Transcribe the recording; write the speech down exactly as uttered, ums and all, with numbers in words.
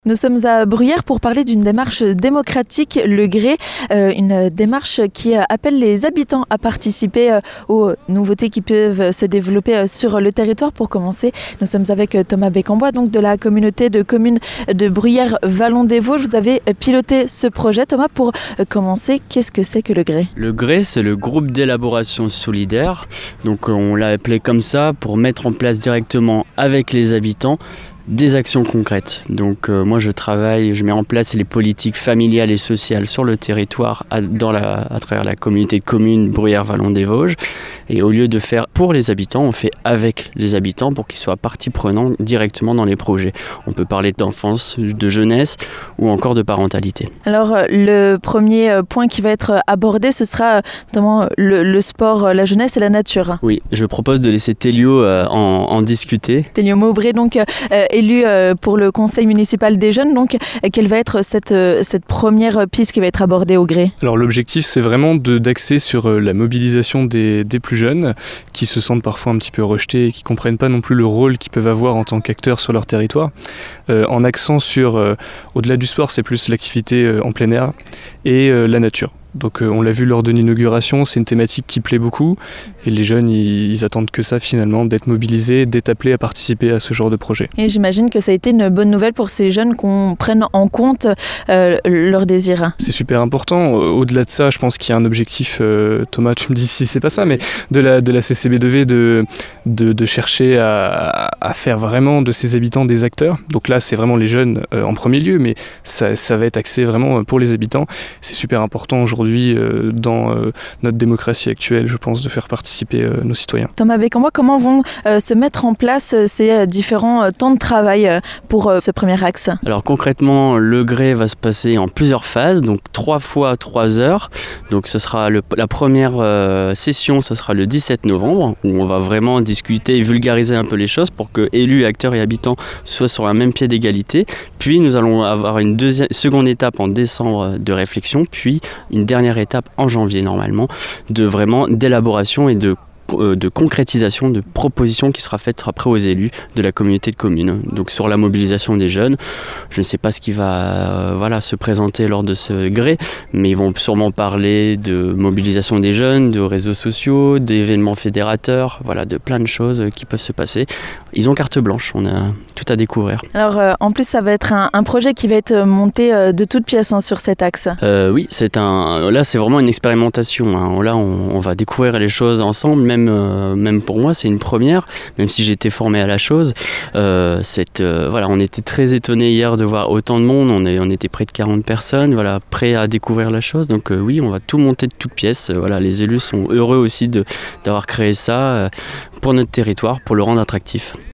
Nous sommes à Bruyères pour parler d'une démarche démocratique, le Gré, euh, une démarche qui appelle les habitants à participer euh, aux nouveautés qui peuvent se développer euh, sur le territoire. Pour commencer, nous sommes avec Thomas Bécambois, donc de la communauté de communes de Bruyères-Vallon des Vosges. Vous avez piloté ce projet. Thomas, pour commencer, qu'est-ce que c'est que le Gré ? Le Gré, c'est le groupe d'élaboration solidaire. Donc on l'a appelé comme ça pour mettre en place directement avec les habitants des actions concrètes. Donc euh, moi je travaille, je mets en place les politiques familiales et sociales sur le territoire à, dans la, à travers la communauté de communes Bruyères-Vallon des Vosges. Et au lieu de faire pour les habitants, on fait avec les habitants pour qu'ils soient partie prenante directement dans les projets. On peut parler d'enfance, de jeunesse ou encore de parentalité. Alors le premier point qui va être abordé, ce sera notamment le, le sport, la jeunesse et la nature. Oui, je propose de laisser Télio euh, en, en discuter. Télio Maubré, donc euh, élu euh, pour le conseil municipal des jeunes, donc euh, quelle va être cette, euh, cette première piste qui va être abordée au Gré ? Alors l'objectif, c'est vraiment de, d'axer sur euh, la mobilisation des, des plus jeunes qui se sentent parfois un petit peu rejetés et qui ne comprennent pas non plus le rôle qu'ils peuvent avoir en tant qu'acteurs sur leur territoire. Euh, en accent sur, euh, au-delà du sport, c'est plus l'activité euh, en plein air et euh, la nature. Donc euh, on l'a vu lors de l'inauguration, c'est une thématique qui plaît beaucoup et les jeunes ils, ils attendent que ça finalement, d'être mobilisés, d'être appelés à participer à ce genre de projet. Et j'imagine que ça a été une bonne nouvelle pour ces jeunes qu'on prenne en compte euh, leurs désirs. C'est super important. Au-delà de ça, je pense qu'il y a un objectif, euh, Thomas tu me dis si c'est pas ça, mais de la, de la C C B deux V de, de, de chercher à, à faire vraiment de ses habitants des acteurs. Donc là c'est vraiment les jeunes euh, en premier lieu, mais ça, ça va être axé vraiment pour les habitants. C'est super important aujourd'hui aujourd'hui euh, dans euh, notre démocratie actuelle, je pense, de faire participer euh, nos citoyens. Thomas Bécambois, comment vont euh, se mettre en place euh, ces euh, différents euh, temps de travail euh, pour euh, ce premier axe ? Alors concrètement, le Gré va se passer en plusieurs phases, donc trois fois trois heures. Donc ce sera le, la première euh, session, ce sera le dix-sept novembre, où on va vraiment discuter et vulgariser un peu les choses pour que élus, acteurs et habitants soient sur un même pied d'égalité. Puis nous allons avoir une deuxième, seconde étape en décembre de réflexion, puis une dernière étape en janvier normalement, de vraiment d'élaboration et de de concrétisation de propositions qui sera faite après aux élus de la communauté de communes. Donc sur la mobilisation des jeunes, je ne sais pas ce qui va euh, voilà, se présenter lors de ce Gré, mais ils vont sûrement parler de mobilisation des jeunes, de réseaux sociaux, d'événements fédérateurs, voilà, de plein de choses qui peuvent se passer. Ils ont carte blanche, on a tout à découvrir. Alors euh, en plus ça va être un, un projet qui va être monté euh, de toutes pièces hein, sur cet axe. Euh, oui, c'est un, là c'est vraiment une expérimentation. Hein. Là on, on va découvrir les choses ensemble, même Euh, même pour moi c'est une première, même si j'ai été formé à la chose. Euh, cette, euh, voilà, on était très étonnés hier de voir autant de monde, on, est, on était près de quarante personnes, voilà, prêts à découvrir la chose. Donc euh, oui, on va tout monter de toutes pièces. Euh, voilà, les élus sont heureux aussi de, d'avoir créé ça euh, pour notre territoire, pour le rendre attractif.